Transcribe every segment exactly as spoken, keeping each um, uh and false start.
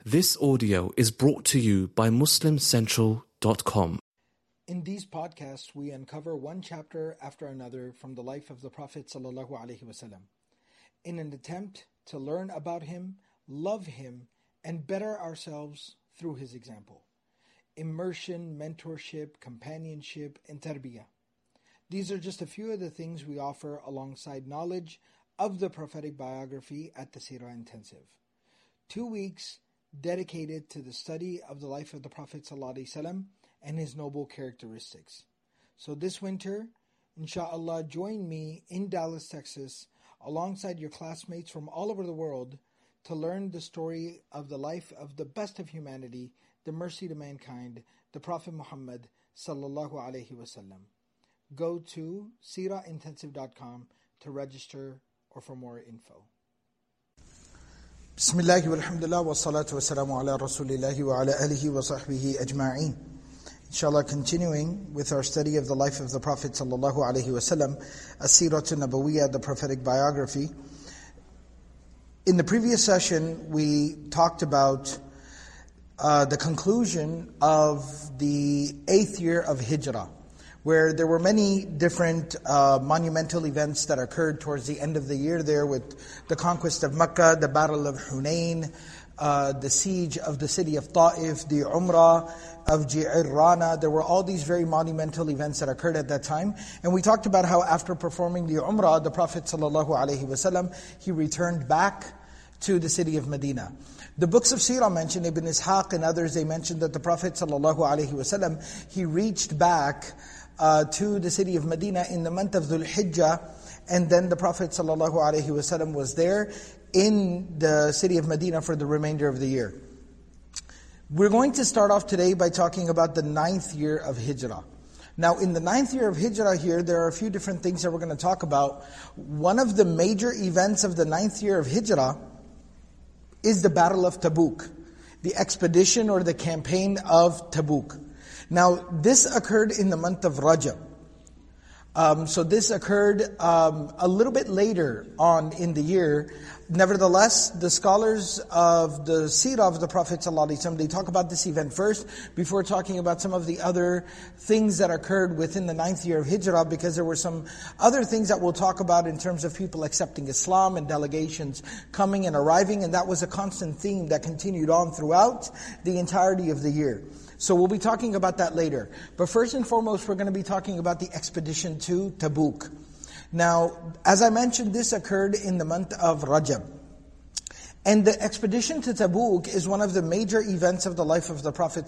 This audio is brought to you by Muslim Central dot com. In these podcasts, we uncover one chapter after another from the life of the Prophet ﷺ in an attempt to learn about him, love him, and better ourselves through his example. Immersion, mentorship, companionship, and tarbiyah. These are just a few of the things we offer alongside knowledge of the prophetic biography at the Seerah Intensive. Two weeks dedicated to the study of the life of the Prophet ﷺ and his noble characteristics. So this winter, inshallah, join me in Dallas, Texas, alongside your classmates from all over the world to learn the story of the life of the best of humanity, the mercy to mankind, the Prophet Muhammad sallallahu alaihi wasallam. Go to seerah intensive dot com to register or for more info. Bismillah walhamdulillah wa salatu wa salamu ala rasulillahi wa ala alihi wa sahbihi ajma'een. Inshallah, continuing with our study of the life of the Prophet sallallahu alaihi wasallam, as-Seeratun Nabawiyyah, the prophetic biography. In the previous session, we talked about uh, the conclusion of the eighth year of Hijrah, where there were many different uh, monumental events that occurred towards the end of the year there, with the conquest of Mecca, the Battle of Hunain, uh, the siege of the city of Ta'if, the Umrah of Ji'irrana. There were all these very monumental events that occurred at that time. And we talked about how after performing the Umrah, the Prophet ﷺ, he returned back to the city of Medina. The books of Seerah mention, Ibn Ishaq and others, they mentioned that the Prophet ﷺ, he reached back Uh, to the city of Medina in the month of Dhul Hijjah, and then the Prophet ﷺ was there in the city of Medina for the remainder of the year. We're going to start off today by talking about the ninth year of Hijrah. Now, in the ninth year of Hijrah here, there are a few different things that we're going to talk about. One of the major events of the ninth year of Hijrah is the Battle of Tabuk, the expedition or the campaign of Tabuk. Now, this occurred in the month of Rajab. Um, so this occurred um, a little bit later on in the year. Nevertheless, the scholars of the Seerah of the Prophet ﷺ, they talk about this event first before talking about some of the other things that occurred within the ninth year of Hijrah, because there were some other things that we'll talk about in terms of people accepting Islam and delegations coming and arriving, and that was a constant theme that continued on throughout the entirety of the year. So we'll be talking about that later. But first and foremost, we're going to be talking about the expedition to Tabuk. Now, as I mentioned, this occurred in the month of Rajab. And the expedition to Tabuk is one of the major events of the life of the Prophet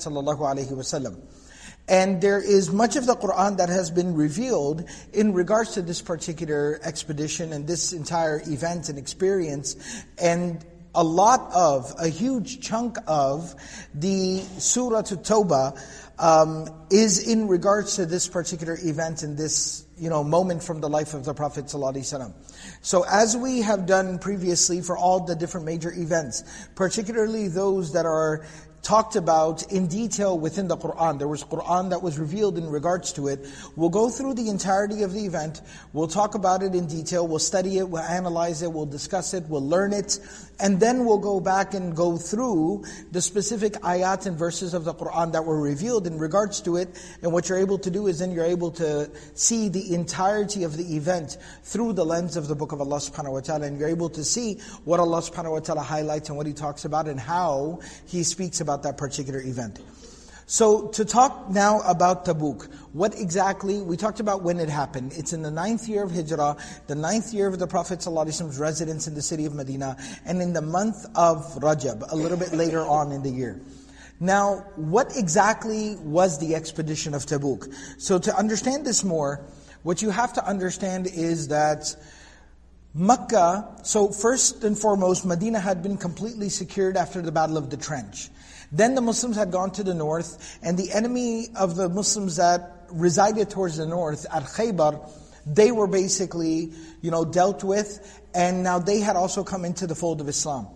ﷺ. And there is much of the Qur'an that has been revealed in regards to this particular expedition and this entire event and experience. And a lot of, a huge chunk of the Surah At-Tawbah um, is in regards to this particular event and this, you know, moment from the life of the Prophet ﷺ. So as we have done previously for all the different major events, particularly those that are talked about in detail within the Qur'an. There was Qur'an that was revealed in regards to it. We'll go through the entirety of the event. We'll talk about it in detail. We'll study it. We'll analyze it. We'll discuss it. We'll learn it. And then we'll go back and go through the specific ayat and verses of the Qur'an that were revealed in regards to it. And what you're able to do is then you're able to see the entirety of the event through the lens of the book of Allah subhanahu wa ta'ala. And you're able to see what Allah subhanahu wa ta'ala highlights and what He talks about and how He speaks about that particular event. So to talk now about Tabuk, what exactly, we talked about when it happened. It's in the ninth year of Hijrah, the ninth year of the Prophet ﷺ's residence in the city of Medina, and in the month of Rajab, a little bit later on in the year. Now, what exactly was the expedition of Tabuk? So to understand this more, what you have to understand is that Mecca, so first and foremost, Medina had been completely secured after the Battle of the Trench. Then the Muslims had gone to the north, and the enemy of the Muslims that resided towards the north, at Khaybar, they were basically, you know, dealt with, and now they had also come into the fold of Islam.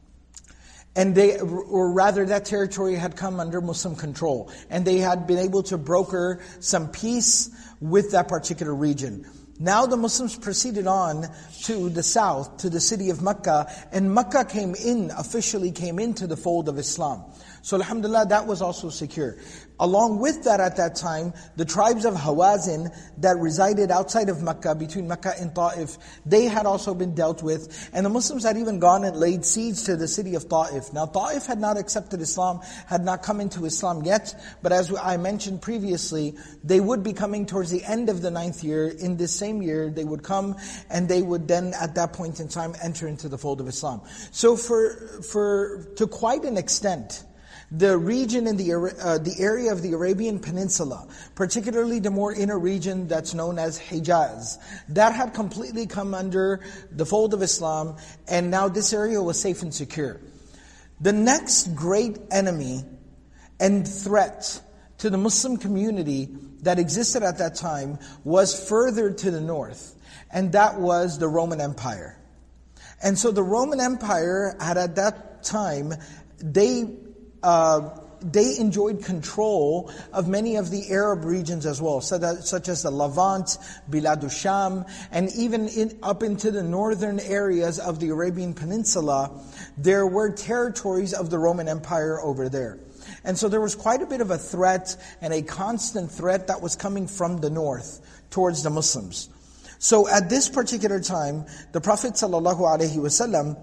And they, or rather that territory had come under Muslim control, and they had been able to broker some peace with that particular region. Now the Muslims proceeded on to the south, to the city of Mecca, and Mecca came in, officially came into the fold of Islam. So alhamdulillah, that was also secure. Along with that at that time, the tribes of Hawazin that resided outside of Mecca, between Mecca and Ta'if, they had also been dealt with. And the Muslims had even gone and laid siege to the city of Ta'if. Now Ta'if had not accepted Islam, had not come into Islam yet, but as I mentioned previously, they would be coming towards the end of the ninth year. In this same year, they would come and they would then at that point in time enter into the fold of Islam. So for, for to quite an extent, the region in the uh, the area of the Arabian Peninsula, particularly the more inner region that's known as Hijaz, that had completely come under the fold of Islam, and now this area was safe and secure. The next great enemy and threat to the Muslim community that existed at that time was further to the north, and that was the Roman Empire. And so the Roman Empire had at that time, they Uh, they enjoyed control of many of the Arab regions as well, so that, such as the Levant, Bilad al-Sham, and even in, up into the northern areas of the Arabian Peninsula, there were territories of the Roman Empire over there. And so there was quite a bit of a threat, and a constant threat that was coming from the north towards the Muslims. So at this particular time, the Prophet ﷺ,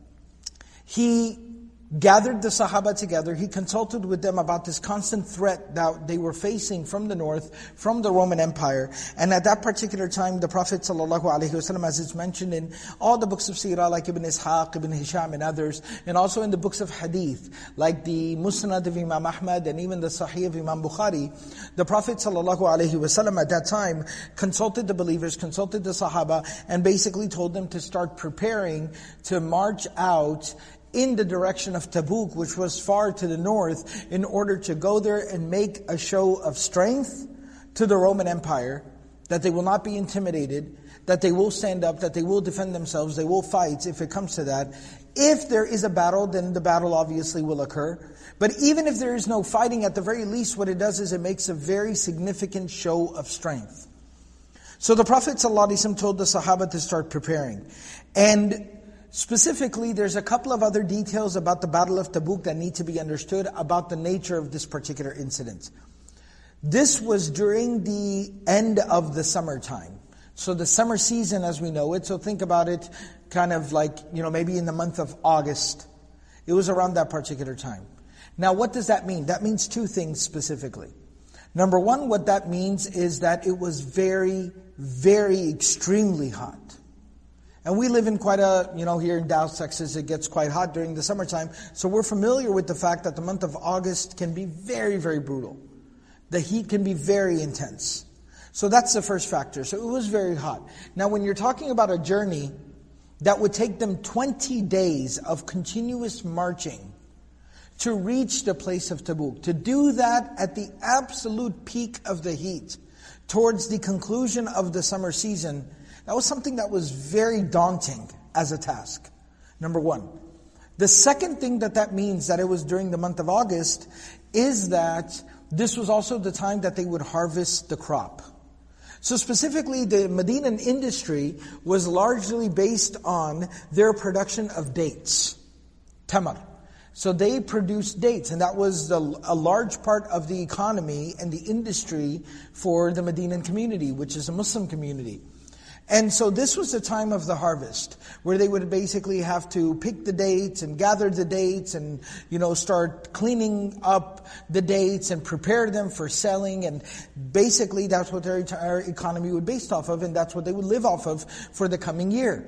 he gathered the Sahaba together. He consulted with them about this constant threat that they were facing from the north, from the Roman Empire. And at that particular time, the Prophet ﷺ, as it's mentioned in all the books of Seerah, like Ibn Ishaq, Ibn Hisham and others, and also in the books of Hadith, like the Musnad of Imam Ahmad and even the Sahih of Imam Bukhari, the Prophet ﷺ at that time consulted the believers, consulted the Sahaba, and basically told them to start preparing to march out in the direction of Tabuk, which was far to the north, in order to go there and make a show of strength to the Roman Empire, that they will not be intimidated, that they will stand up, that they will defend themselves, they will fight if it comes to that. If there is a battle, then the battle obviously will occur. But even if there is no fighting, at the very least what it does is it makes a very significant show of strength. So the Prophet ﷺ told the Sahaba to start preparing. And specifically, there's a couple of other details about the Battle of Tabuk that need to be understood about the nature of this particular incident. This was during the end of the summertime. So the summer season as we know it, so think about it kind of like, you know, maybe in the month of August. It was around that particular time. Now what does that mean? That means two things specifically. Number one, what that means is that it was very, very extremely hot. And we live in quite a, you know, here in Dallas, Texas, it gets quite hot during the summertime. So we're familiar with the fact that the month of August can be very, very brutal. The heat can be very intense. So that's the first factor. So it was very hot. Now when you're talking about a journey that would take them twenty days of continuous marching to reach the place of Tabuk, to do that at the absolute peak of the heat, towards the conclusion of the summer season, that was something that was very daunting as a task, number one. The second thing that that means, that it was during the month of August, is that this was also the time that they would harvest the crop. So specifically, the Medinan industry was largely based on their production of dates, tamar. So they produced dates, and that was the, a large part of the economy and the industry for the Medinan community, which is a Muslim community. And so this was the time of the harvest, where they would basically have to pick the dates and gather the dates and, you know, start cleaning up the dates and prepare them for selling. And basically that's what their entire economy would be based off of, and that's what they would live off of for the coming year.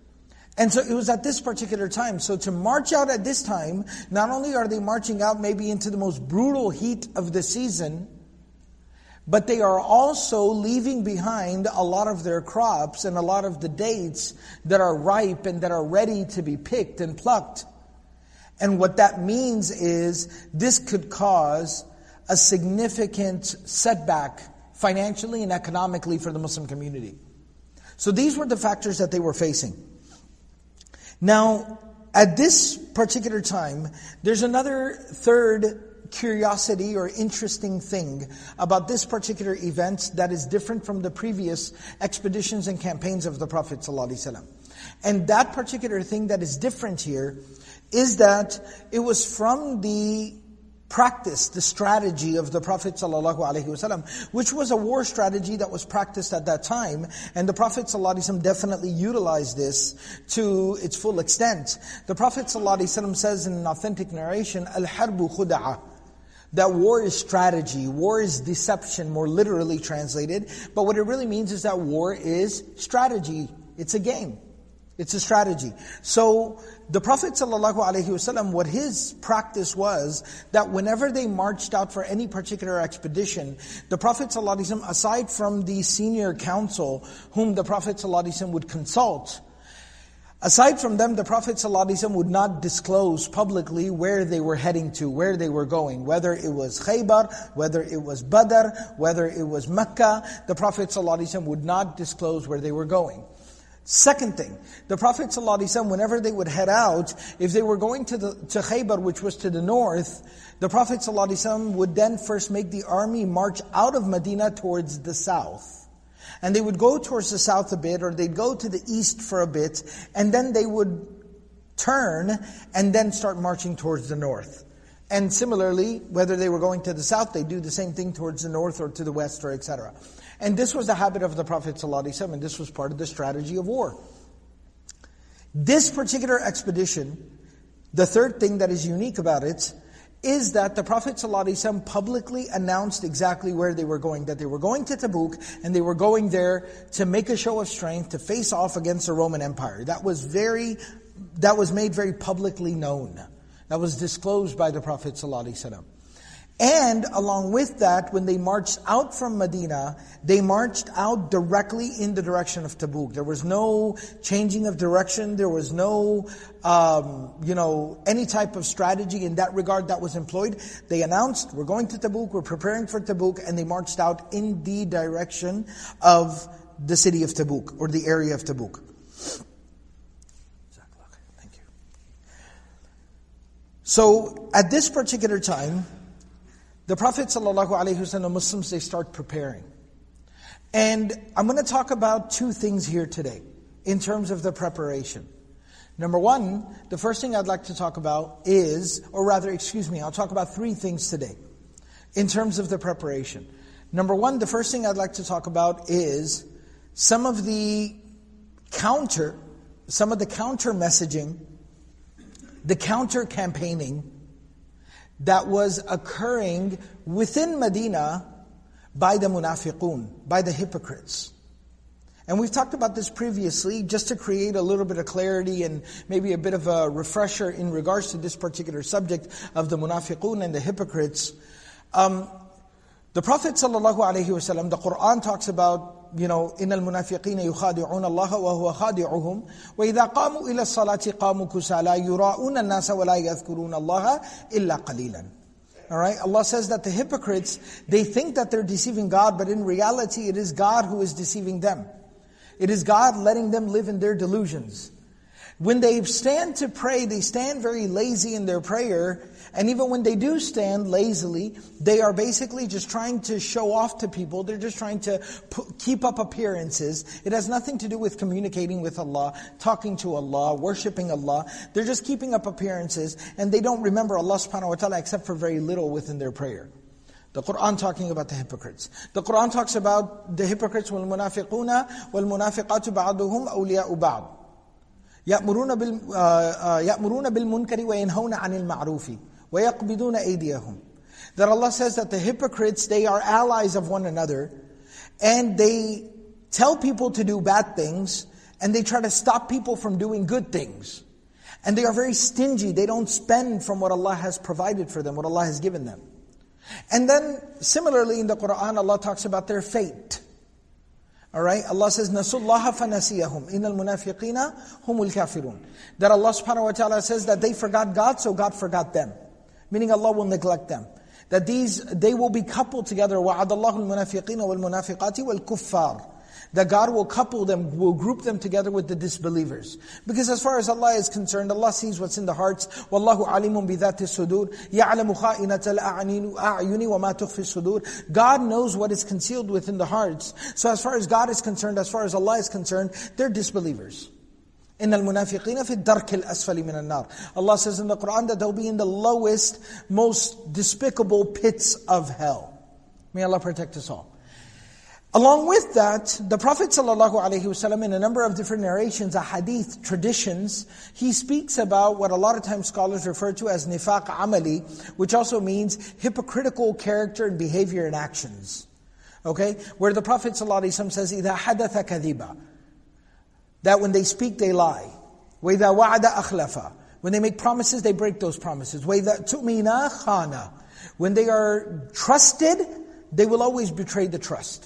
And so it was at this particular time. So to march out at this time, not only are they marching out maybe into the most brutal heat of the season, but they are also leaving behind a lot of their crops and a lot of the dates that are ripe and that are ready to be picked and plucked. And what that means is this could cause a significant setback financially and economically for the Muslim community. So these were the factors that they were facing. Now, at this particular time, there's another third curiosity or interesting thing about this particular event that is different from the previous expeditions and campaigns of the Prophet ﷺ. And that particular thing that is different here is that it was from the practice, the strategy of the Prophet ﷺ, which was a war strategy that was practiced at that time. And the Prophet ﷺ definitely utilized this to its full extent. The Prophet ﷺ says in an authentic narration, Al-harbu khuda'ah, that war is strategy, war is deception, more literally translated. But what it really means is that war is strategy. It's a game. It's a strategy. So the Prophet ﷺ, what his practice was, that whenever they marched out for any particular expedition, the Prophet ﷺ, aside from the senior council whom the Prophet ﷺ would consult, aside from them, the Prophet ﷺ would not disclose publicly where they were heading to, where they were going. Whether it was Khaybar, whether it was Badr, whether it was Mecca, the Prophet ﷺ would not disclose where they were going. Second thing, the Prophet ﷺ, whenever they would head out, if they were going to the to Khaybar, which was to the north, the Prophet ﷺ would then first make the army march out of Medina towards the south. And they would go towards the south a bit, or they'd go to the east for a bit, and then they would turn and then start marching towards the north. And similarly, whether they were going to the south, they do the same thing towards the north or to the west, or et cetera. And this was the habit of the Prophet ﷺ, and this was part of the strategy of war. This particular expedition, the third thing that is unique about it, is that the Prophet ﷺ publicly announced exactly where they were going, that they were going to Tabuk, and they were going there to make a show of strength, to face off against the Roman Empire. That was very, that was made very publicly known. That was disclosed by the Prophet ﷺ. And along with that, when they marched out from Medina, they marched out directly in the direction of Tabuk. There was no changing of direction. There was no, um, you know, any type of strategy in that regard that was employed. They announced, we're going to Tabuk, we're preparing for Tabuk, and they marched out in the direction of the city of Tabuk, or the area of Tabuk. Thank you. So, at this particular time, the Prophet ﷺ and the Muslims, they start preparing. And I'm going to talk about two things here today, in terms of the preparation. Number one, the first thing I'd like to talk about is, or rather, excuse me, I'll talk about three things today, in terms of the preparation. Number one, the first thing I'd like to talk about is some of the counter, some of the counter messaging, the counter campaigning, that was occurring within Medina by the munafiqun, by the hypocrites. And we've talked about this previously, just to create a little bit of clarity and maybe a bit of a refresher in regards to this particular subject of the munafiqun and the hypocrites. Um, the Prophet ﷺ, the Qur'an talks about, you know, إِنَّ الْمُنَافِقِينَ يُخَادِعُونَ اللَّهَ وَهُوَ خَادِعُهُم وَإِذَا قَامُوا إِلَى الصَّلَاةِ قَامُوا كُسَالَى يُرَاءُونَ النَّاسَ وَلَا يَذْكُرُونَ اللَّهَ إِلَّا قَلِيلًا. Alright, Allah says that the hypocrites, they think that they're deceiving God, but in reality it is God who is deceiving them. It is God letting them live in their delusions. When they stand to pray, they stand very lazy in their prayer. And even when they do stand lazily, they are basically just trying to show off to people. They're just trying to p- keep up appearances. It has nothing to do with communicating with Allah, talking to Allah, worshipping Allah. They're just keeping up appearances. And they don't remember Allah subhanahu wa ta'ala except for very little within their prayer. The Qur'an talking about the hypocrites. The Qur'an talks about the hypocrites, وَالْمُنَافِقُونَ وَالْمُنَافِقَاتُ بَعْضُهُمْ أَوْلِيَاءُ بَعْضٍ يَأْمُرُونَ بِالْمُنْكَرِ وَيَنْهَوْنَ عَنِ الْمَعْرُوفِ وَيَقْبِضُونَ أَيْدِيَهُمْ. That Allah says that the hypocrites, they are allies of one another, and they tell people to do bad things, and they try to stop people from doing good things. And they are very stingy. They don't spend from what Allah has provided for them, what Allah has given them. And then, similarly in the Qur'an, Allah talks about their fate. Alright, Allah says, نَسُوا اللَّهَ فَنَسِيَهُمْ إِنَّ الْمُنَافِقِينَ هُمُ الْكَافِرُونَ. That Allah subhanahu wa ta'ala says that they forgot God, so God forgot them. Meaning Allah will neglect them. That these, they will be coupled together. وَعَدَ اللَّهُ الْمُنَافِقِينَ وَالْمُنَافِقَاتِ وَالْكُفَّارِ. that God will couple them, will group them together with the disbelievers. Because as far as Allah is concerned, Allah sees what's in the hearts. وَاللَّهُ عَلِيمٌ بِذَاتِ الصُّدُورِ يَعْلَمُ خَائِنَةَ الْأَعْيُنِ وَمَا تُخْفِي الصُّدُورِ. God knows what is concealed within the hearts. So as far as God is concerned, as far as Allah is concerned, they're disbelievers. إِنَّ الْمُنَافِقِينَ فِي الدَّرْكِ الْأَسْفَلِ مِنَ النَّارِ. Allah says in the Qur'an that they'll be in the lowest, most despicable pits of hell. May Allah protect us all. Along with that, the Prophet ﷺ, in a number of different narrations, ahadith, traditions, he speaks about what a lot of times scholars refer to as nifaq amali, which also means hypocritical character and behavior and actions. Okay? Where the Prophet ﷺ says, إِذَا حَدَثَ كَذِبًا, that when they speak, they lie. وَإِذَا وَعَدَ أَخْلَفَ, when they make promises, they break those promises. وَإِذَا تُؤْمِنَا خَانَ, when they are trusted, they will always betray the trust.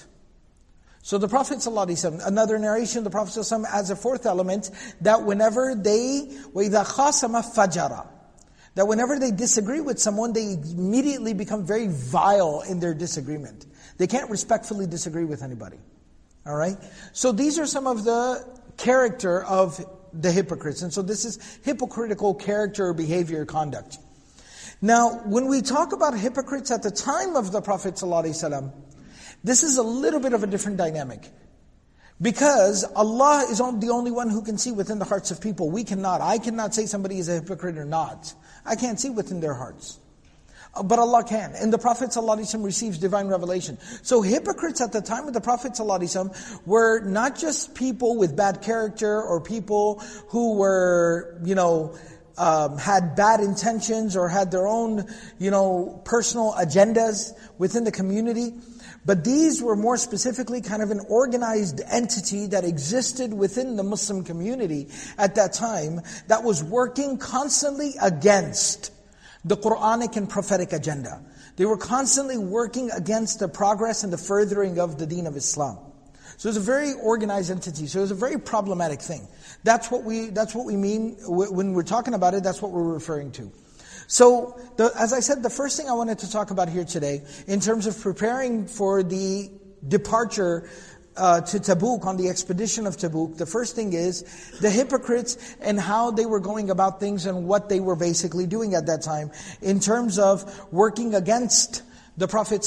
So the Prophet ﷺ, another narration, the Prophet ﷺ adds a fourth element, that whenever they, وَإِذَا خَاصَمَ فَجَرًا, that whenever they disagree with someone, they immediately become very vile in their disagreement. They can't respectfully disagree with anybody. All right? So these are some of the character of the hypocrites. And so this is hypocritical character, behavior, conduct. Now, when we talk about hypocrites at the time of the Prophet ﷺ, this is a little bit of a different dynamic. Because Allah is the only one who can see within the hearts of people. We cannot. I cannot say somebody is a hypocrite or not. I can't see within their hearts. But Allah can. And the Prophet ﷺ receives divine revelation. So hypocrites at the time of the Prophet ﷺ were not just people with bad character or people who were, you know, um, had bad intentions or had their own, you know, personal agendas within the community. But these were more specifically kind of an organized entity that existed within the Muslim community at that time that was working constantly against the Quranic and prophetic agenda. They were constantly working against the progress and the furthering of the deen of Islam. So it's a very organized entity. So it's a very problematic thing. That's what we that's what we mean when we're talking about it. That's what we're referring to. So, the, as I said, the first thing I wanted to talk about here today, in terms of preparing for the departure uh, to Tabuk, on the expedition of Tabuk, the first thing is the hypocrites and how they were going about things and what they were basically doing at that time, in terms of working against the Prophet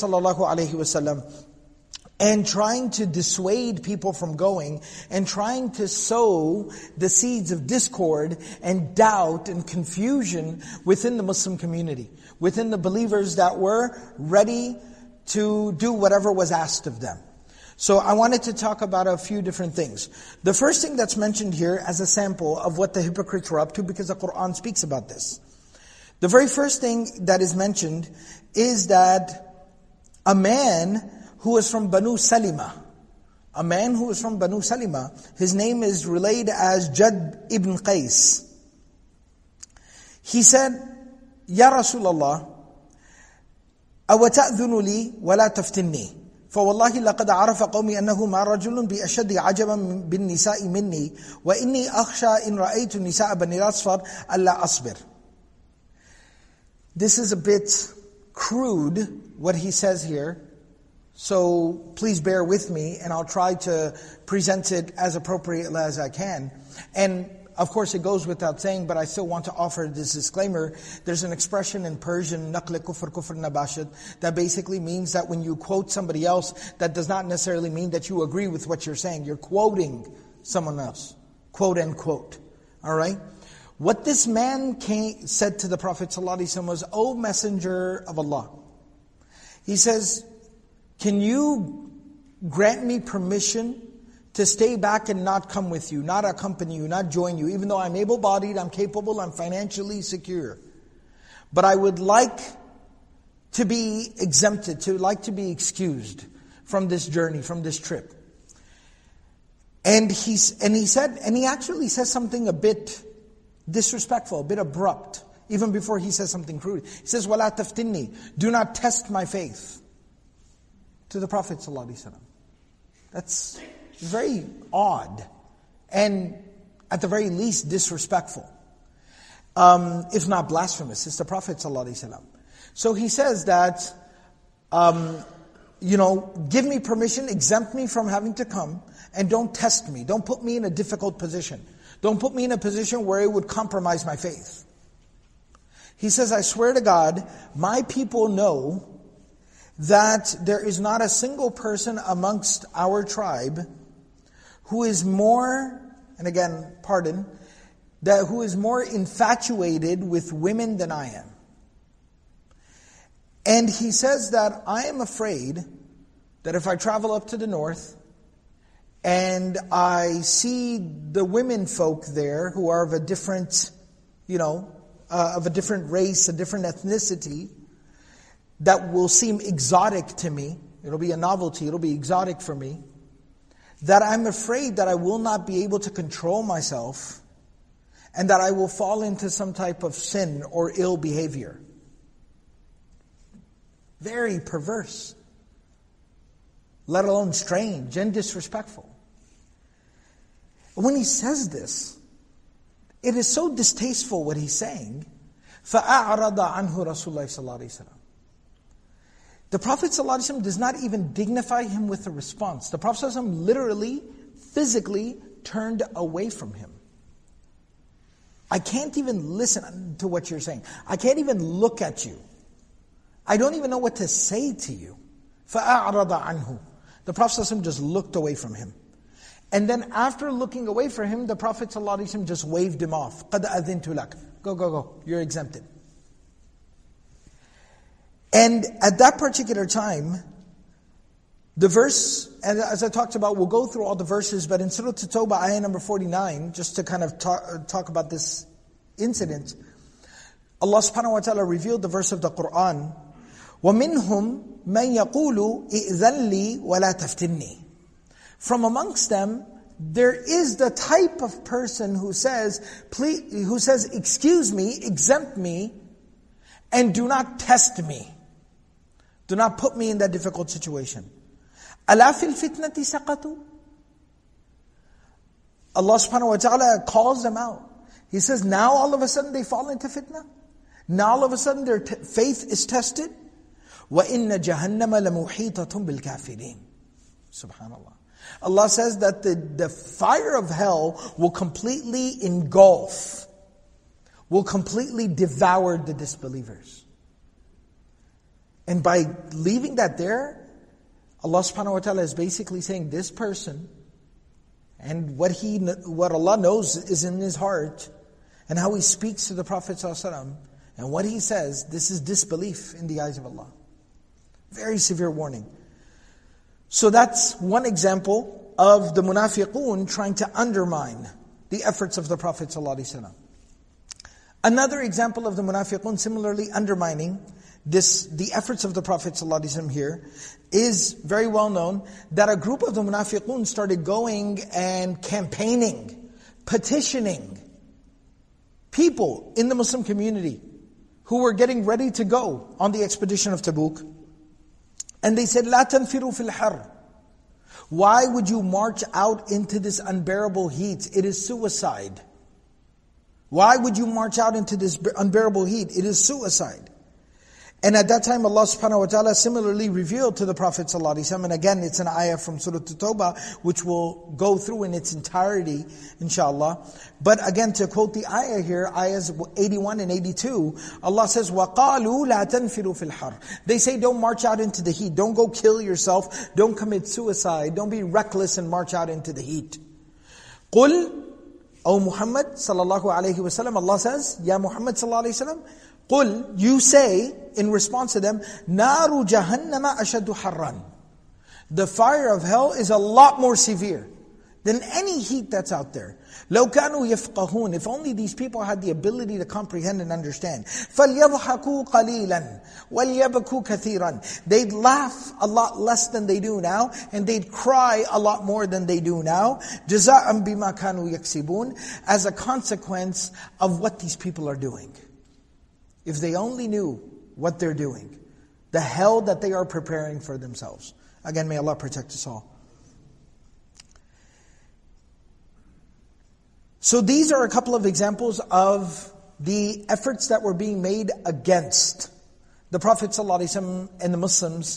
ﷺ, and trying to dissuade people from going, and trying to sow the seeds of discord and doubt and confusion within the Muslim community, within the believers that were ready to do whatever was asked of them. So I wanted to talk about a few different things. The first thing that's mentioned here as a sample of what the hypocrites were up to, because the Qur'an speaks about this. The very first thing that is mentioned is that a man who is from Banu Salima. A man who is from Banu Salima. His name is relayed as Jad ibn Qais. He said, Ya Rasulullah, أَوَتَأْذُنُ لِي وَلَا تَفْتِنِّي فَوَاللَّهِ لَقَدْ عَرَفَ قَوْمِي أَنَّهُ مَا رَجُلٌ بِأَشَدِّ عَجَبًا بِالنِّسَاءِ مِنِّي وَإِنِّي أَخْشَى إِنْ رَأَيْتُ النِّسَاءَ بَنِي الْأَصْفَرِ أَلَّا أَصْبِرْ. This is a bit crude, what he says here. So please bear with me, and I'll try to present it as appropriately as I can. And of course it goes without saying, but I still want to offer this disclaimer. There's an expression in Persian, naql kufr kufr nabashad, that basically means that when you quote somebody else, that does not necessarily mean that you agree with what you're saying. You're quoting someone else, quote unquote. All right? What this man came, said to the Prophet ﷺ was, O Messenger of Allah. He says, can you grant me permission to stay back and not come with you, not accompany you, not join you, even though I'm able-bodied, I'm capable, I'm financially secure. But I would like to be exempted, to like to be excused from this journey, from this trip. And he's and he said, and he actually says something a bit disrespectful, a bit abrupt, even before he says something crude. He says, وَلَا تَفْتِنِّي, do not test my faith. To the Prophet ﷺ. That's very odd, and at the very least disrespectful, um, if not blasphemous. It's the Prophet ﷺ. So he says that, um, you know, give me permission, exempt me from having to come, And don't test me. Don't put me in a difficult position. Don't put me in a position where it would compromise my faith. He says, I swear to God, my people know that there is not a single person amongst our tribe who is more, and again, pardon, that who is more infatuated with women than I am. And he says that I am afraid that if I travel up to the north and I see the women folk there who are of a different, you know, uh, of a different race, a different ethnicity, that will seem exotic to me, it'll be a novelty, it'll be exotic for me, that I'm afraid that I will not be able to control myself and that I will fall into some type of sin or ill behavior. Very perverse, let alone strange and disrespectful. When he says this, it is so distasteful what he's saying. فَأَعْرَضَ عَنْهُ رَسُولُ اللَّهِ صَلَّى اللَّهُ عَلَيْهِ وَسَلَّمَ. The Prophet ﷺ does not even dignify him with a response. The Prophet ﷺ literally, physically turned away from him. I can't even listen to what you're saying. I can't even look at you. I don't even know what to say to you. فَأَعْرَضَ عَنْهُ. The Prophet ﷺ just looked away from him. And then after looking away from him, the Prophet ﷺ just waved him off. قَدْ أَذِنْتُ لَكَ. Go, go, go. You're exempted. And at that particular time, the verse, and as I talked about, we'll go through all the verses, but in Surah At-Tawbah, ayah number forty-nine, just to kind of talk, talk about this incident, Allah subhanahu wa ta'ala revealed the verse of the Qur'an, وَمِنْهُمْ مَنْ يَقُولُ إِئْذَنْ لِي وَلَا تَفْتِنِّي. From amongst them, there is the type of person who says, please, who says, excuse me, exempt me, and do not test me. Do not put me in that difficult situation. أَلَا فِي الْفِتْنَةِ سَقَطُوا. Allah subhanahu wa ta'ala calls them out. He says, now all of a sudden they fall into fitna. Now all of a sudden their t- faith is tested. وَإِنَّ جَهَنَّمَ لَمُحِيطَةٌ بِالْكَافِرِينَ. Subhanallah. Allah says that the, the fire of hell will completely engulf, will completely devour the disbelievers. And by leaving that there, Allah subhanahu wa ta'ala is basically saying this person, and what he, what Allah knows is in his heart, and how he speaks to the Prophet ﷺ, and what he says, this is disbelief in the eyes of Allah. Very severe warning. So that's one example of the munafiqun trying to undermine the efforts of the Prophet ﷺ. Another example of the munafiqun similarly undermining this, the efforts of the Prophet ﷺ here, is very well known that a group of the munafiqun started going and campaigning, petitioning people in the Muslim community who were getting ready to go on the expedition of Tabuk. And they said, لا تنفروا في الحر. Why would you march out into this unbearable heat? It is suicide. Why would you march out into this unbearable heat? It is suicide. And at that time Allah subhanahu wa ta'ala similarly revealed to the Prophet ﷺ, and again it's an ayah from Surah At-Tawbah which we'll go through in its entirety inshallah. But again, to quote the ayah here, ayahs eighty-one and eighty-two, Allah says, وَقَالُوا لَا تَنْفِرُوا فِي الْحَرِّ. They say don't march out into the heat, don't go kill yourself, don't commit suicide, don't be reckless and march out into the heat. قُلْ, O Muhammad sallallahu alayhi wa sallam, Allah says, Ya Muhammad sallallahu alayhi wa sallam, قُلْ, you say in response to them, نَارُ جَهَنَّمَ أَشَدُّ حَرًّا. The fire of hell is a lot more severe than any heat that's out there. لَوْ كَانُوا يَفْقَهُونَ. If only these people had the ability to comprehend and understand. فَلْيَضْحَكُوا قَلِيلًا وَلْيَبْكُوا كَثِيرًا. They'd laugh a lot less than they do now, and they'd cry a lot more than they do now. جَزَاءً بِمَا كَانُوا يَكْسِبُونَ. As a consequence of what these people are doing. If they only knew what they're doing, the hell that they are preparing for themselves. Again, may Allah protect us all. So these are a couple of examples of the efforts that were being made against the Prophet ﷺ and the Muslims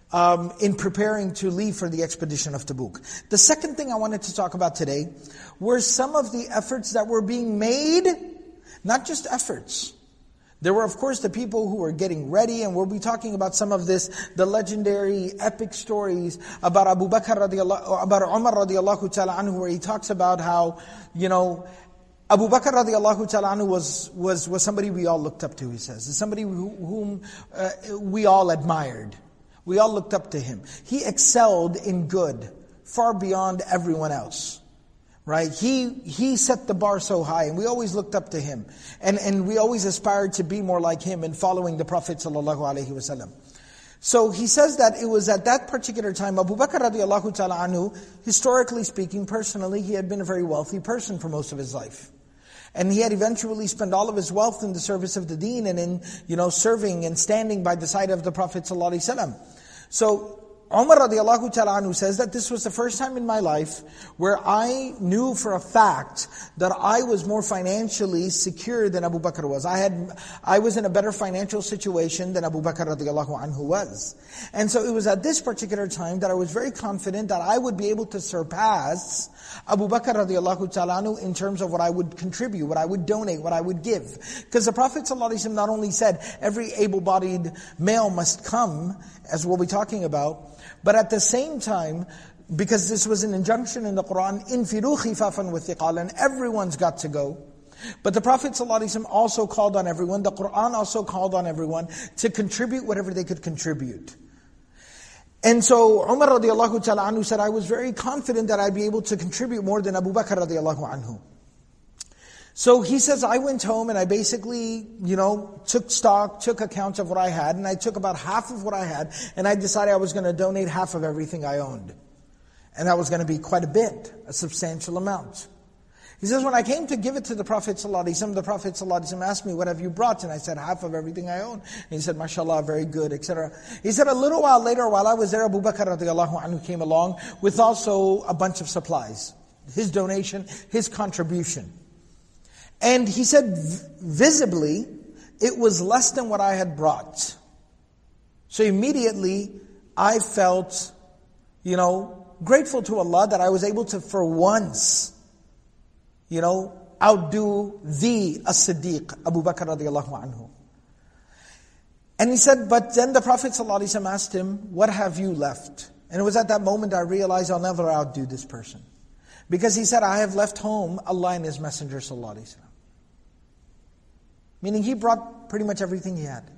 um, in preparing to leave for the expedition of Tabuk. The second thing I wanted to talk about today were some of the efforts that were being made, not just efforts. There were, of course, the people who were getting ready, and we'll be talking about some of this, the legendary, epic stories about Abu Bakr radiallahu, about Umar radiallahu ta'ala anhu, where he talks about how, you know, Abu Bakr radiallahu ta'ala anhu was, was, was somebody we all looked up to, he says. Somebody who, whom uh, we all admired. We all looked up to him. He excelled in good, far beyond everyone else. Right? He he set the bar so high, and we always looked up to him. And and we always aspired to be more like him in following the Prophet sallallahu alaihi wasallam. So he says that it was at that particular time, Abu Bakr radiallahu ta'ala anhu, historically speaking, personally, he had been a very wealthy person for most of his life. And he had eventually spent all of his wealth in the service of the deen and in, you know, serving and standing by the side of the Prophet sallallahu alaihi wasallam. So Umar radiallahu ta'ala anhu says that this was the first time in my life where I knew for a fact that I was more financially secure than Abu Bakr was. I had, I was in a better financial situation than Abu Bakr radiallahu anhu was. And so it was at this particular time that I was very confident that I would be able to surpass Abu Bakr radiallahu ta'ala anhu in terms of what I would contribute, what I would donate, what I would give. Because the Prophet ﷺ not only said, every able-bodied male must come, as we'll be talking about, but at the same time, because this was an injunction in the Quran, infiru khifafan wa thiqalan, everyone's got to go. But the Prophet ﷺ also called on everyone, the Quran also called on everyone to contribute whatever they could contribute. And so Umar radiallahu ta'ala anhu said, I was very confident that I'd be able to contribute more than Abu Bakr radiallahu anhu. So he says, I went home and I basically, you know, took stock, took account of what I had, and I took about half of what I had, and I decided I was going to donate half of everything I owned. And that was going to be quite a bit, a substantial amount. He says, when I came to give it to the Prophet ﷺ, the Prophet ﷺ asked me, what have you brought? And I said, half of everything I own. And he said, mashallah, very good, et cetera. He said, a little while later, while I was there, Abu Bakr radiallahu anhu came along with also a bunch of supplies. His donation, his contribution. And he said, visibly, it was less than what I had brought. So immediately, I felt, you know, grateful to Allah that I was able to, for once, you know, outdo the As-Siddiq, Abu Bakr radiallahu anhu. And he said, but then the Prophet ﷺ asked him, what have you left? And it was at that moment I realized I'll never outdo this person. Because he said, I have left home Allah and His Messenger sallallahu alaihi wasallam. Meaning he brought pretty much everything he had.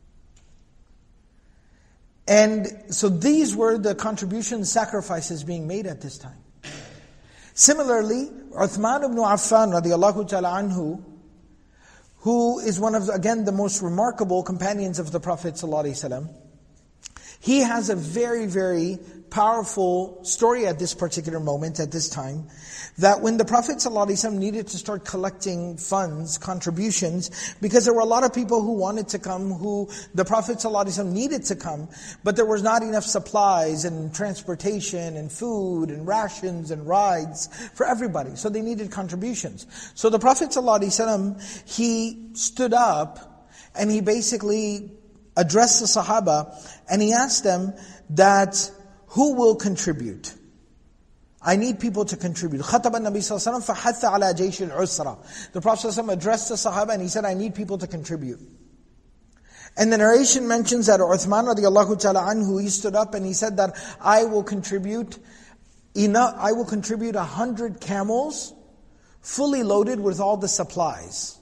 And so these were the contributions, sacrifices being made at this time. Similarly, Uthman ibn Affan radiallahu ta'ala anhu, who is one of, again, the most remarkable companions of the Prophet sallallahu alaihi wasallam, he has a very, very powerful story at this particular moment, at this time, that when the Prophet ﷺ needed to start collecting funds, contributions, because there were a lot of people who wanted to come, who the Prophet ﷺ needed to come, but there was not enough supplies and transportation and food and rations and rides for everybody. So they needed contributions. So the Prophet ﷺ, he stood up and he basically addressed the Sahaba and he asked them that, who will contribute? I need people to contribute. خَطَبَ النَّبِي صَلَّى اللَّهُ عَلَيْهِ وَسَلَّمَ فَحَثَّ عَلَى جَيْشِ الْعُسْرَةِ. The Prophet ﷺ addressed the Sahaba and he said, I need people to contribute. And the narration mentions that Uthman radiallahu ta'ala anhu, he stood up and he said that I will contribute enough, I will contribute a hundred camels fully loaded with all the supplies.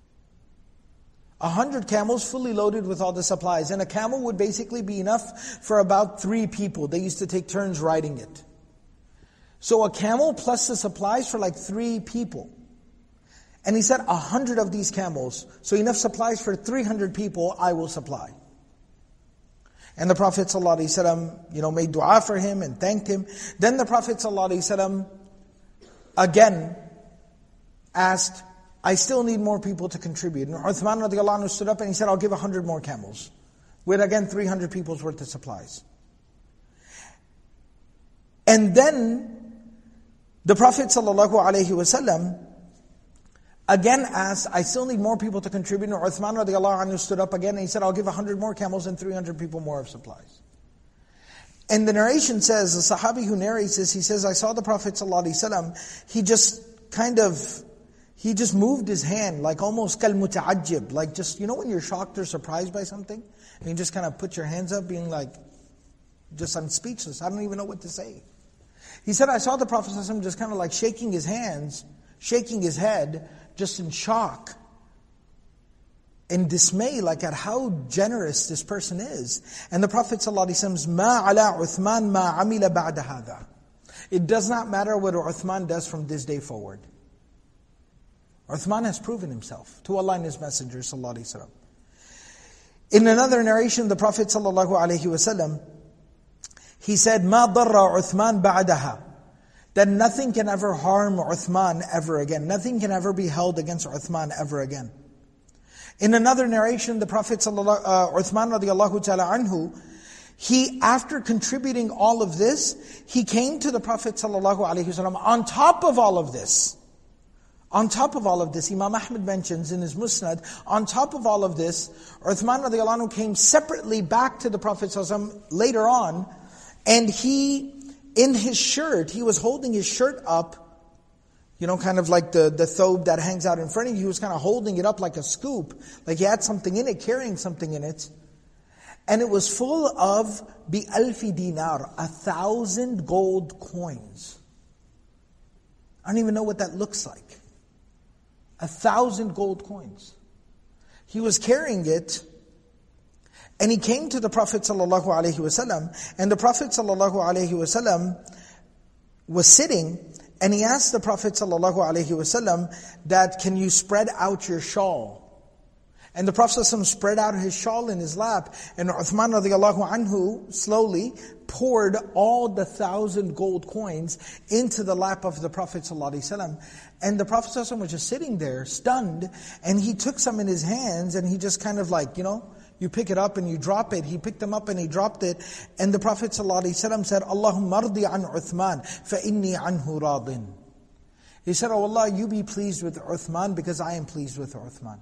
A hundred camels fully loaded with all the supplies. And a camel would basically be enough for about three people. They used to take turns riding it. So a camel plus the supplies for like three people. And he said, a hundred of these camels, so enough supplies for three hundred people, I will supply. And the Prophet ﷺ, you know, made dua for him and thanked him. Then the Prophet ﷺ again asked, I still need more people to contribute. And Uthman radiallahu anhu stood up and he said, I'll give a hundred more camels. With again three hundred people's worth of supplies. And then the Prophet sallallahu alaihi wasallam again asked, I still need more people to contribute. And Uthman radiallahu anhu stood up again and he said, I'll give a hundred more camels and three hundred people more of supplies. And the narration says, the Sahabi who narrates this, he says, I saw the Prophet ﷺ, he just kind of, he just moved his hand like almost kal muta'ajjib, like just, you know when you're shocked or surprised by something? And you just kind of put your hands up being like, just I'm speechless, I don't even know what to say. He said, I saw the Prophet ﷺ just kind of like shaking his hands, shaking his head, just in shock, in dismay, like at how generous this person is. And the Prophet ﷺ says, مَا عَلَىٰ عُثْمَانْ مَا عَمِلَ بَعْدَ هَذَا. It does not matter what Uthman does from this day forward. Uthman has proven himself to Allah and His Messenger ﷺ. In another narration, the Prophet ﷺ, he said, مَا ضَرَّ عُثْمَانْ بَعْدَهَا. That nothing can ever harm Uthman ever again. Nothing can ever be held against Uthman ever again. In another narration, the Prophet sallallahu, uh, Uthman radiallahu ta'ala anhu, he, after contributing all of this, he came to the Prophet sallallahu alaihi wasallam. On top of all of this, on top of all of this, Imam Ahmad mentions in his Musnad, on top of all of this, Uthman radiallahu anhu came separately back to the Prophet sallallahu alaihi wasallam later on, and he, in his shirt, he was holding his shirt up, you know, kind of like the, the thobe that hangs out in front of you. He was kind of holding it up like a scoop, like he had something in it, carrying something in it. And it was full of bi alfi dinar, a thousand gold coins. I don't even know what that looks like. A thousand gold coins. He was carrying it, and he came to the Prophet sallallahu alaihi wasallam, and the Prophet sallallahu alaihi wasallam was sitting. And he asked the Prophet ﷺ that, can you spread out your shawl? And the Prophet ﷺ spread out his shawl in his lap. And Uthman radiallahu anhu slowly poured all the thousand gold coins into the lap of the Prophet ﷺ. And the Prophet ﷺ was just sitting there, stunned. And he took some in his hands and he just kind of like, you know, you pick it up and you drop it. He picked them up and he dropped it. And the Prophet ﷺ said, Allahumma ardi an Uthman, fa inni anhu radin. He said, oh Allah, you be pleased with Uthman because I am pleased with Uthman.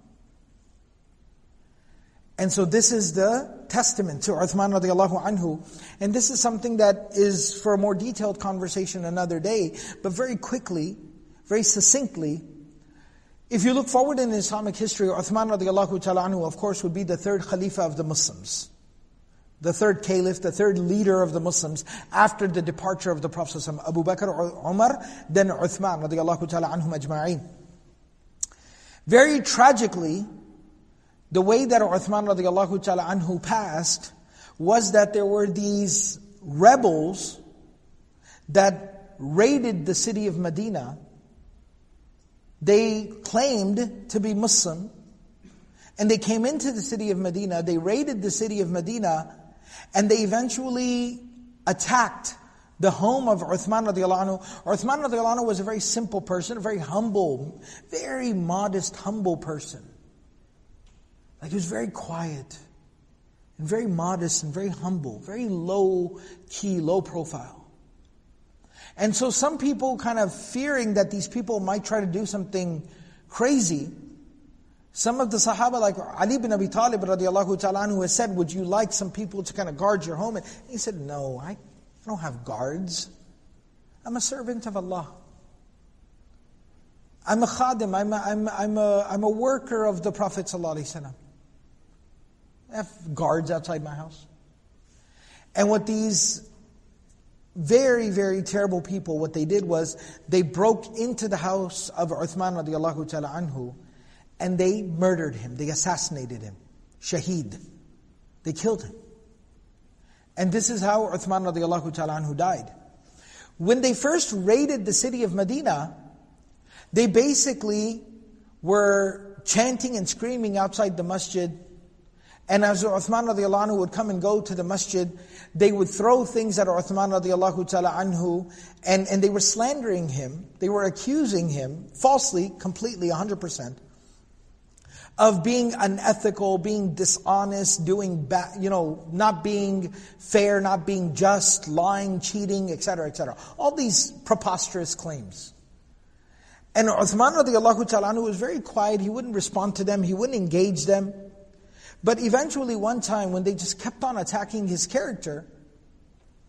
And so this is the testament to Uthman radiallahu anhu. And this is something that is for a more detailed conversation another day. But very quickly, very succinctly, if you look forward in Islamic history, Uthman radiallahu ta'ala anhu, of course, would be the third Khalifa of the Muslims. The third Caliph, the third leader of the Muslims after the departure of the Prophet ﷺ. Abu Bakr, Umar, then Uthman radiallahu ta'ala anhum ajma'in. Very tragically, the way that Uthman radiallahu ta'ala anhu passed was that there were these rebels that raided the city of Medina. They claimed to be Muslim, and they came into the city of Medina, they raided the city of Medina, and they eventually attacked the home of Uthman radiallahu anhu. Uthman radiallahu anhu was a very simple person, a very humble, very modest, humble person. Like he was very quiet, and very modest, and very humble, very low key, low profile. And so some people kind of fearing that these people might try to do something crazy, some of the Sahaba like Ali bin Abi Talib radiallahu ta'ala anhu has said, would you like some people to kind of guard your home? And he said, no, I don't have guards. I'm a servant of Allah. I'm a khadim, I'm a, I'm, I'm a, I'm a worker of the Prophet sallallahu alaihi wasallam. I have guards outside my house. And what these very, very terrible people, what they did was, they broke into the house of Uthman radiallahu ta'ala anhu, and they murdered him, they assassinated him. Shaheed. They killed him. And this is how Uthman radiallahu ta'ala anhu died. When they first raided the city of Medina, they basically were chanting and screaming outside the masjid. And as Uthman radiallahu anhu would come and go to the masjid, they would throw things at Uthman radiallahu ta'ala anhu, and, and they were slandering him, they were accusing him, falsely, completely, one hundred percent, of being unethical, being dishonest, doing bad, you know, not being fair, not being just, lying, cheating, et cetera, et cetera. All these preposterous claims. And Uthman radiallahu ta'ala anhu was very quiet, he wouldn't respond to them, he wouldn't engage them. But eventually one time when they just kept on attacking his character,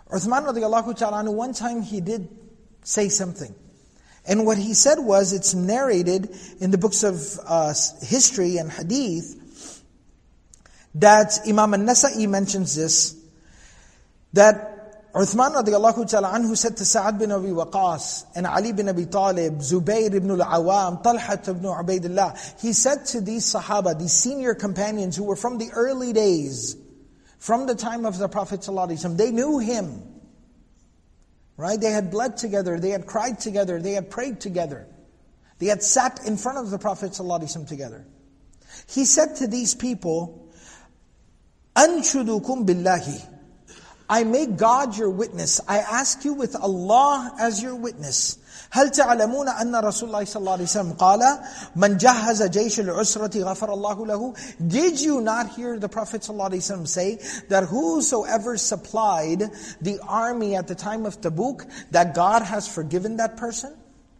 Uthman radiallahu ta'ala anhu, one time he did say something. And what he said was, it's narrated in the books of uh, history and hadith, that Imam al-Nasa'i mentions this, that Uthman radiallahu ta'ala anhu said to Sa'ad bin Abi Waqqas and Ali bin Abi Talib, Zubayr ibn al-Awam, Talhat ibn Ubaidillah, he said to these Sahaba, these senior companions who were from the early days, from the time of the Prophet ﷺ, they knew him. Right? They had bled together, they had cried together, they had prayed together. They had sat in front of the Prophet ﷺ together. He said to these people, Anshudukum billahi. I make God your witness. I ask you with Allah as your witness. هل تعلمون أن رسول الله صلى الله عليه وسلم قال من جهز جيش العسرة غفر الله له. Did you not hear the Prophet صلى الله عليه وسلم say that whosoever supplied the army at the time of Tabuk, that God has forgiven that person?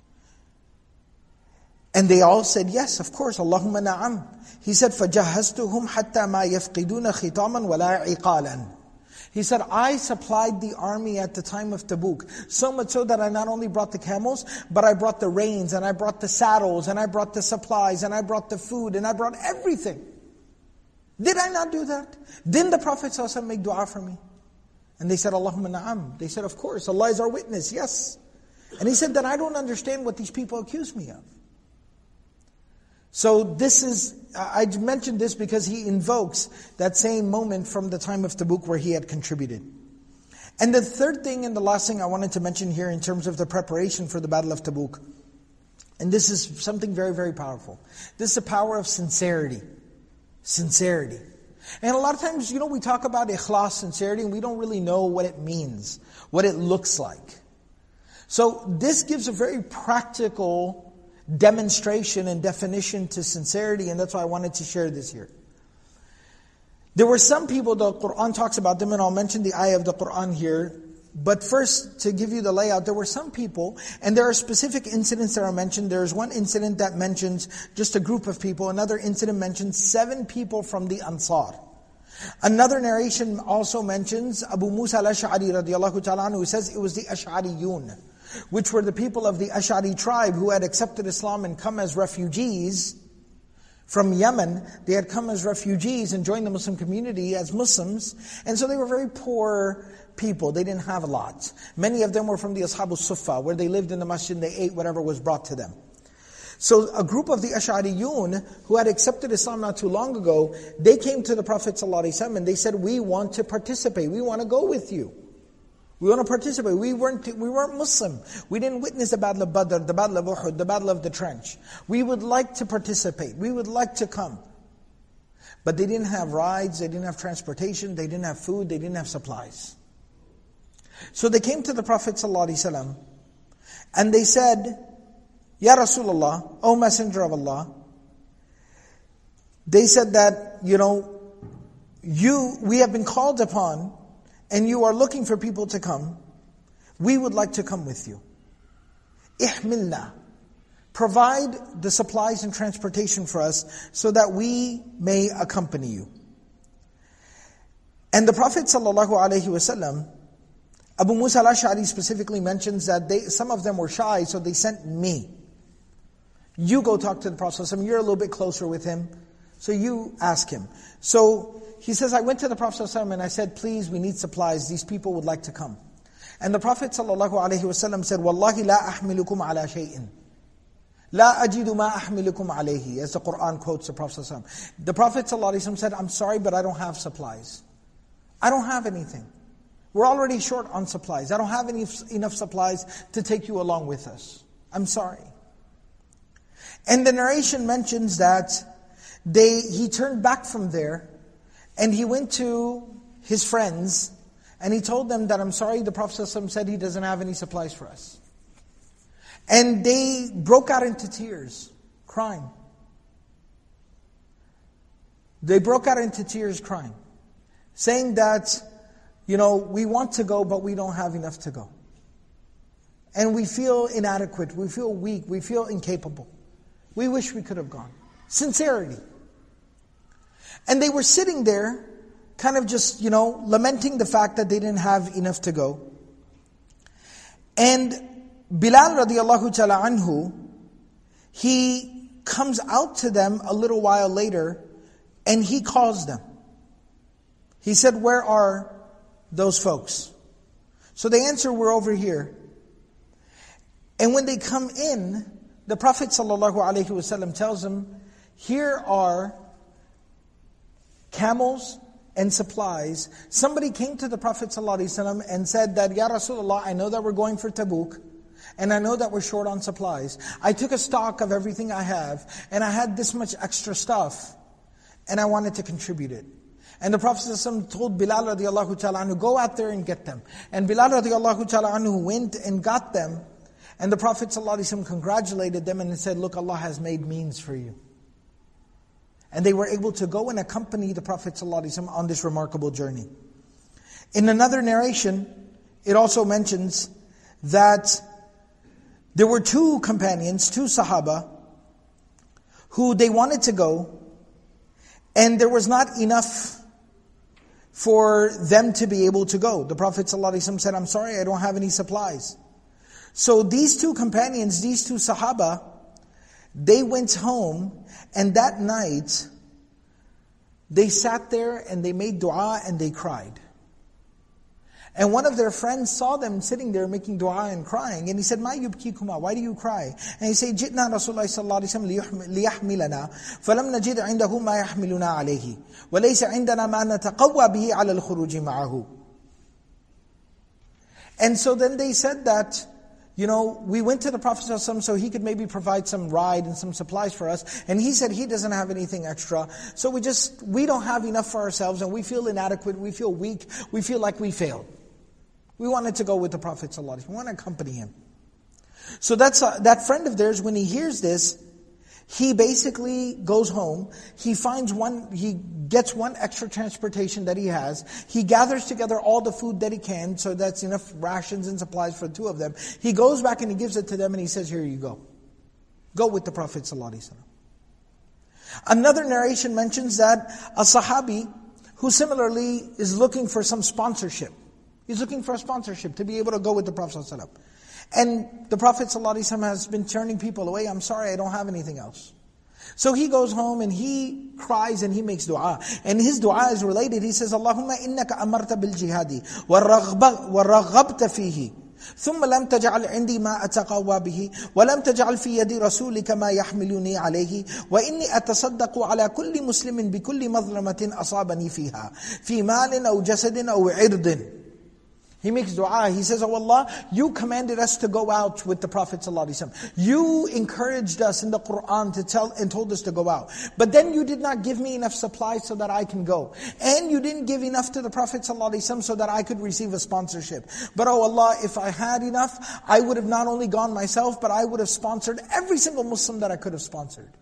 And they all said, yes, of course, Allahumma na'am. He said, فَجَهَّزْتُهُمْ حَتَّى مَا يَفْقِدُونَ خِطَامًا وَلَا عِقَالًا. He said, I supplied the army at the time of Tabuk, so much so that I not only brought the camels, but I brought the reins, and I brought the saddles, and I brought the supplies, and I brought the food, and I brought everything. Did I not do that? Didn't the Prophet ﷺ make dua for me? And they said, Allahumma na'am. They said, of course, Allah is our witness, yes. And he said, then I don't understand what these people accuse me of. So this is, I mentioned this because he invokes that same moment from the time of Tabuk where he had contributed. And the third thing and the last thing I wanted to mention here in terms of the preparation for the Battle of Tabuk, and this is something very, very powerful. This is the power of sincerity. Sincerity. And a lot of times, you know, we talk about ikhlas, sincerity, and we don't really know what it means, what it looks like. So this gives a very practical demonstration and definition to sincerity, and that's why I wanted to share this here. There were some people, the Qur'an talks about them, and I'll mention the ayah of the Qur'an here. But first, to give you the layout, there were some people, and there are specific incidents that are mentioned. There's one incident that mentions just a group of people. Another incident mentions seven people from the Ansar. Another narration also mentions Abu Musa al-Ash'ari radiallahu ta'ala anhu, who says it was the Ash'ariyun, which were the people of the Ash'ari tribe who had accepted Islam and come as refugees from Yemen. They had come as refugees and joined the Muslim community as Muslims. And so they were very poor people. They didn't have a lot. Many of them were from the Ashab al-Suffah, where they lived in the masjid and they ate whatever was brought to them. So a group of the Ash'ariyun who had accepted Islam not too long ago, they came to the Prophet ﷺ and they said, we want to participate. We want to go with you. We want to participate. We weren't we weren't Muslim. We didn't witness the Battle of Badr, the Battle of Uhud, the Battle of the Trench. We would like to participate. We would like to come. But they didn't have rides, they didn't have transportation, they didn't have food, they didn't have supplies. So they came to the Prophet ﷺ and they said, Ya Rasulullah, O Messenger of Allah, they said that, you know, you we have been called upon and you are looking for people to come, we would like to come with you. Ihmilna. Provide the supplies and transportation for us so that we may accompany you. And the Prophet ﷺ, Abu Musa al-Ash'ari specifically mentions that they, some of them were shy, so they sent me. You go talk to the Prophet ﷺ, you're a little bit closer with him, so you ask him. So he says, I went to the Prophet ﷺ and I said, please, we need supplies, these people would like to come. And the Prophet ﷺ said, Wallahi la ahmilukum ala shay'in. La ajidu ma ahmilukum alayhi. As the Qur'an quotes the Prophet ﷺ. The Prophet ﷺ said, I'm sorry, but I don't have supplies. I don't have anything. We're already short on supplies. I don't have any enough supplies to take you along with us. I'm sorry. And the narration mentions that they he turned back from there and he went to his friends and he told them that, I'm sorry, the Prophet ﷺ said he doesn't have any supplies for us. And they broke out into tears, crying. They broke out into tears, crying, saying that, you know, we want to go, but we don't have enough to go. And we feel inadequate, we feel weak, we feel incapable. We wish we could have gone. Sincerity. And they were sitting there kind of just, you know, lamenting the fact that they didn't have enough to go. And Bilal radiallahu ta'ala anhu, he comes out to them a little while later and he calls them. He said, where are those folks? So they answer, we're over here. And when they come in, the Prophet ﷺ tells them, here are camels and supplies. Somebody came to the Prophet ﷺ and said that, Ya Rasulullah, I know that we're going for Tabuk, and I know that we're short on supplies. I took a stock of everything I have, and I had this much extra stuff, and I wanted to contribute it. And the Prophet ﷺ told Bilal radiallahu ta'ala anhu, go out there and get them. And Bilal radiallahu ta'ala anhu went and got them. And the Prophet ﷺ congratulated them and said, look, Allah has made means for you. And they were able to go and accompany the Prophet ﷺ on this remarkable journey. In another narration, it also mentions that there were two companions, two Sahaba, who they wanted to go, and there was not enough for them to be able to go. The Prophet ﷺ said, I'm sorry, I don't have any supplies. So these two companions, these two Sahaba, they went home, and that night, they sat there and they made dua and they cried. And one of their friends saw them sitting there making dua and crying, and he said, "Ma yubkikuma? Why do you cry?" And he said, "Jitna Rasulullah sallallahu alaihi wasallam liyahmilana, falam najid indahu ma yahmiluna alayhi, wa laysa indana ma nataqawwa bihi ala al-khuruj ma'ahu." And so then they said that, you know, we went to the Prophet ﷺ so he could maybe provide some ride and some supplies for us. And he said he doesn't have anything extra. So we just, we don't have enough for ourselves, and we feel inadequate, we feel weak, we feel like we failed. We wanted to go with the Prophet ﷺ. We want to accompany him. So that's uh, that friend of theirs, when he hears this, he basically goes home. He finds one, he gets one extra transportation that he has. He gathers together all the food that he can, so that's enough rations and supplies for the two of them. He goes back and he gives it to them and he says, here you go. Go with the Prophet ﷺ. Another narration mentions that a Sahabi who similarly is looking for some sponsorship. He's looking for a sponsorship to be able to go with the Prophet ﷺ. And the Prophet ﷺ has been turning people away. I'm sorry, I don't have anything else. So he goes home and he cries and he makes dua. And his dua is related. He says, Allahumma innaka amarta bil jihadi wa raghabta fihi. ثم لم تجعل عندي ما أتقوى به ولم تجعل في يد رسولك ما يحملني عليه وإني أتصدق على كل مسلم بكل مظلمة أصابني فيها في مال أو جسد أو عرض. He makes dua. He says, oh Allah, you commanded us to go out with the Prophet ﷺ. You encouraged us in the Qur'an to tell and told us to go out. But then you did not give me enough supplies so that I can go. And you didn't give enough to the Prophet ﷺ so that I could receive a sponsorship. But oh Allah, if I had enough, I would have not only gone myself, but I would have sponsored every single Muslim that I could have sponsored.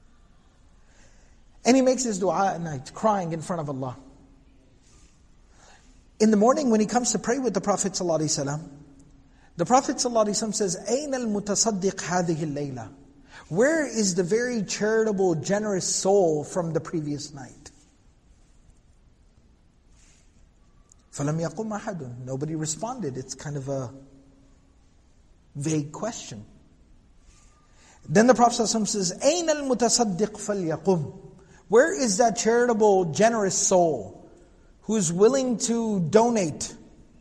And he makes his dua at night, crying in front of Allah. In the morning, when he comes to pray with the Prophet ﷺ, the Prophet ﷺ says, أَيْنَ الْمُتَصَدِّقْ هَذِهِ اللَّيْلَةِ? Where is the very charitable, generous soul from the previous night? فَلَمْ يَقُمْ أَحَدٌ. Nobody responded. It's kind of a vague question. Then the Prophet ﷺ says, أَيْنَ الْمُتَصَدِّقْ فَلْيَقُمْ? Where is that charitable, generous soul who is willing to donate,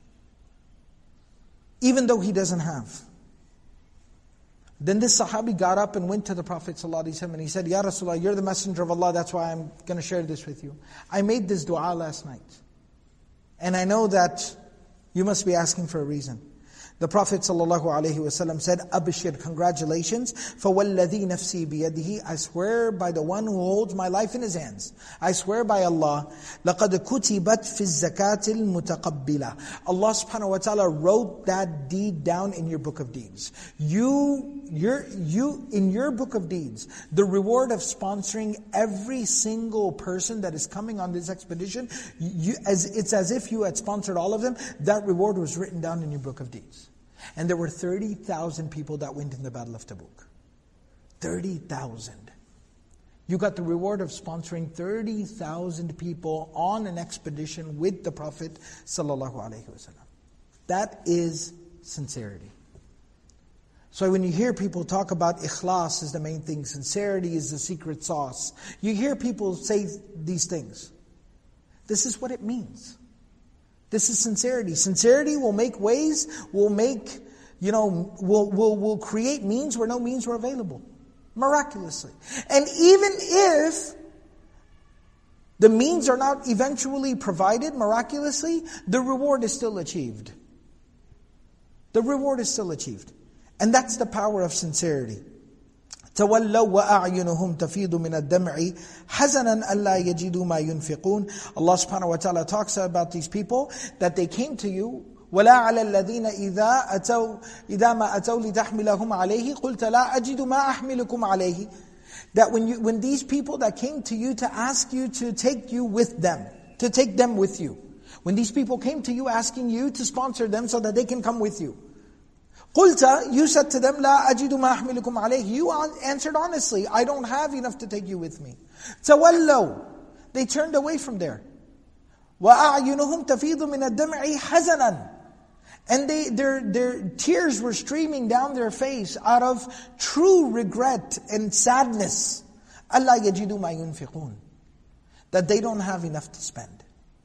even though he doesn't have? Then this Sahabi got up and went to the Prophet ﷺ and he said, Ya Rasulullah, you're the messenger of Allah, that's why I'm going to share this with you. I made this dua last night, and I know that you must be asking for a reason. The Prophet ﷺ said, Abshir, congratulations, فَوَالَّذِي نَفْسِي بِيَدِهِ, I swear by the one who holds my life in his hands. I swear by Allah, لَقَدْ كُتِبَتْ فِي الزَّكَاةِ الْمُتَقَبِّلَةِ. Allah subhanahu wa ta'ala wrote that deed down in your book of deeds. You, your, you, in your book of deeds, the reward of sponsoring every single person that is coming on this expedition, you, as, it's as if you had sponsored all of them, that reward was written down in your book of deeds. And there were thirty thousand people that went in the Battle of Tabuk. thirty thousand. You got the reward of sponsoring thirty thousand people on an expedition with the Prophet sallallahu alaihi wasallam. That is sincerity. So when you hear people talk about ikhlas is the main thing, sincerity is the secret sauce, you hear people say these things. This is what it means. This is sincerity. Sincerity will make ways, will make, you know, will will will create means where no means were available. Miraculously. And even if the means are not eventually provided miraculously, the reward is still achieved. The reward is still achieved. And that's the power of sincerity. تَوَلَّوْا وَأَعْيُنُهُمْ تَفِيضُ مِنَ الدَّمْعِ حَزَنًا أَلَّا يَجِدُوا مَا يُنْفِقُونَ. Allah subhanahu wa ta'ala talks about these people, that they came to you, وَلَا عَلَى الَّذِينَ إِذَا أَتَوْا إِذَا مَا أَتَوْا لِتَحْمِلَهُمْ عَلَيْهِ قُلْتَ لَا أَجِدُ مَا أَحْمِلُكُمْ عَلَيْهِ. That when you, when these people that came to you to ask you to take you with them, to take them with you, when these people came to you asking you to sponsor them so that they can come with you, قُلْتَ, you said to them, لَا أَجِدُ مَا أَحْمِلُكُمْ عَلَيْهِ. You answered honestly, I don't have enough to take you with me. تَوَلَّوْا, they turned away from there. وَأَعْيُنُهُمْ تَفِيضُ مِنَ الدَّمْعِ حَزَنًا. And they, their, their tears were streaming down their face out of true regret and sadness. أَلَّا يَجِدُوا مَا يُنْفِقُونَ. That they don't have enough to spend.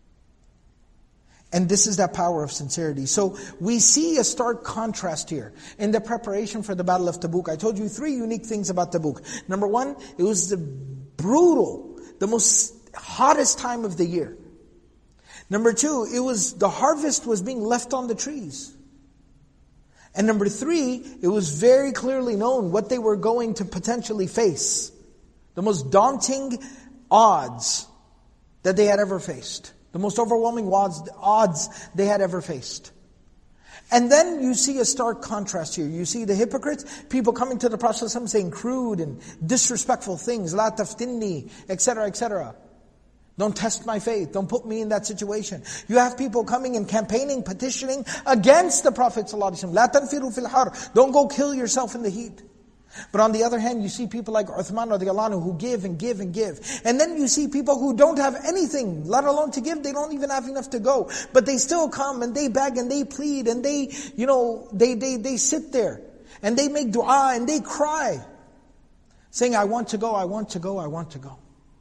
And this is that power of sincerity. So we see a stark contrast here. In the preparation for the Battle of Tabuk, I told you three unique things about Tabuk. Number one, it was the brutal, the most hottest time of the year. Number two, it was the harvest was being left on the trees. And number three, it was very clearly known what they were going to potentially face. The most daunting odds that they had ever faced. The most overwhelming odds, odds they had ever faced. And then you see a stark contrast here. You see the hypocrites, people coming to the Prophet ﷺ saying crude and disrespectful things, La taftinni, et cetera, et cetera. Don't test my faith. Don't put me in that situation. You have people coming and campaigning, petitioning against the Prophet ﷺ. La tanfiru fil har. Don't go kill yourself in the heat. But on the other hand, you see people like Uthman radiallahu anhu who give and give and give. And then you see people who don't have anything, let alone to give. They don't even have enough to go. But they still come and they beg and they plead and they, you know, they, they, they sit there. And they make dua and they cry. Saying, I want to go, I want to go, I want to go.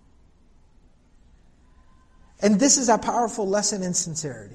And this is a powerful lesson in sincerity.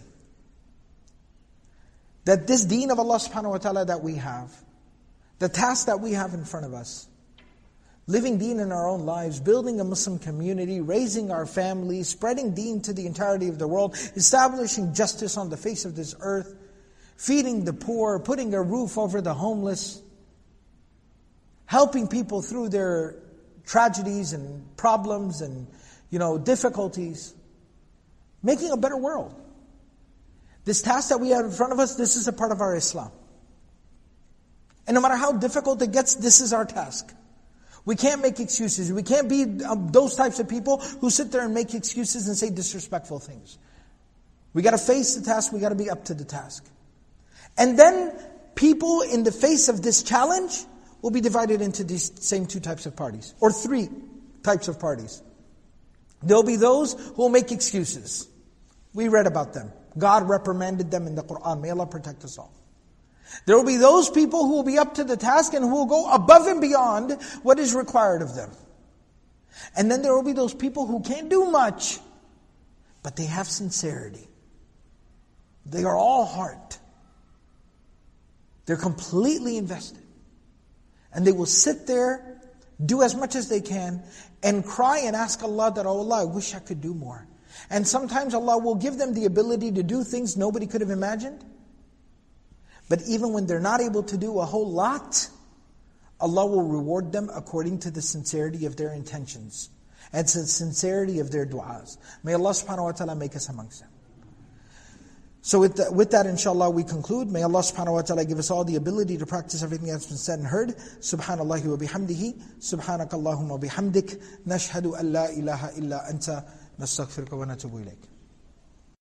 That this deen of Allah subhanahu wa ta'ala that we have, the task that we have in front of us, living deen in our own lives, building a Muslim community, raising our families, spreading deen to the entirety of the world, establishing justice on the face of this earth, feeding the poor, putting a roof over the homeless, helping people through their tragedies and problems and, you know, difficulties, making a better world. This task that we have in front of us, this is a part of our Islam. And no matter how difficult it gets, this is our task. We can't make excuses. We can't be um, those types of people who sit there and make excuses and say disrespectful things. We got to face the task. We got to be up to the task. And then people in the face of this challenge will be divided into these same two types of parties. Or three types of parties. There'll be those who will make excuses. We read about them. God reprimanded them in the Qur'an. May Allah protect us all. There will be those people who will be up to the task and who will go above and beyond what is required of them. And then there will be those people who can't do much, but they have sincerity. They are all heart. They're completely invested. And they will sit there, do as much as they can, and cry and ask Allah that, oh Allah, I wish I could do more. And sometimes Allah will give them the ability to do things nobody could have imagined. But even when they're not able to do a whole lot, Allah will reward them according to the sincerity of their intentions and the sincerity of their du'as. May Allah subhanahu wa ta'ala make us amongst them. So with that, with that, inshallah, we conclude. May Allah subhanahu wa ta'ala give us all the ability to practice everything that's been said and heard. Subhanallahi wa bihamdihi. Subhanakallahumma bihamdik. Nashhadu an la ilaha illa anta. Nastaghfiruka wa natubu ilayk.